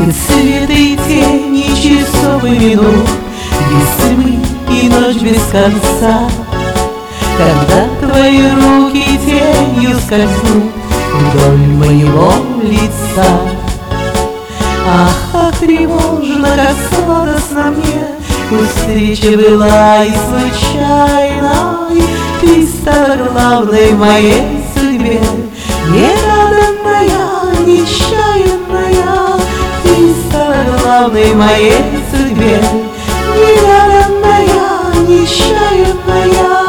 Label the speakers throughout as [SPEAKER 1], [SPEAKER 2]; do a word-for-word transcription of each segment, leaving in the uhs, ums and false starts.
[SPEAKER 1] Без света и тени, часов и минут, без тьмы и ночь без конца. Когда твои руки тенью скользнут вдоль моего лица. Ах, как тревожно, как сладостно мне, пусть встреча была и случайной, ты стала главной в моей судьбе, негаданная, нечаянная. Ты стала главной в моей судьбе, негаданная, нечаянная.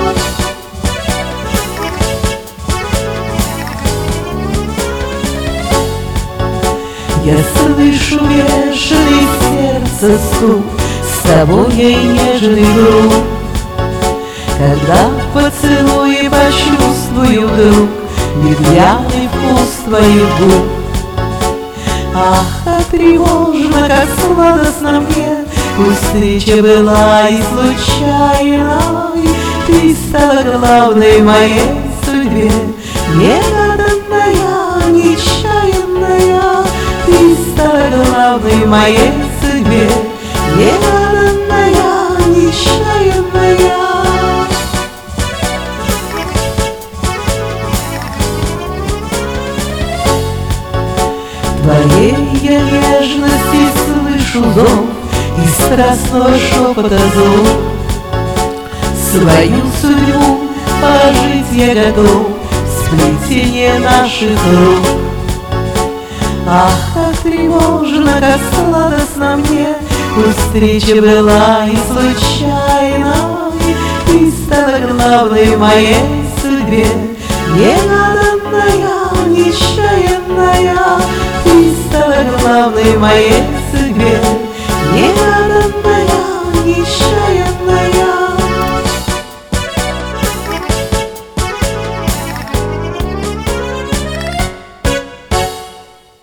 [SPEAKER 1] Я слышу бешеный сердце стук, с тобой я и нежный друг. Когда в поцелуе почувствую вдруг неглядный вкус твоих губ. Ах, как тревожно, как сладостно мне, пусть встреча была и случайной, ты стала главной в моей судьбе, негаданная, нечаянная. Ты стала главной в моей судьбе, негаданная, нечаянная. Твоей я нежности слышу зов и страстного шепота звук. Свою судьбу пожить я готов в сплетении наших рук. Ах, как тревожно, как сладостно мне, пусть встреча была и случайной, ты стала главной в моей судьбе, негаданная, нечаянная. Ты стала главной в моей судьбе, негаданная, нечаянная.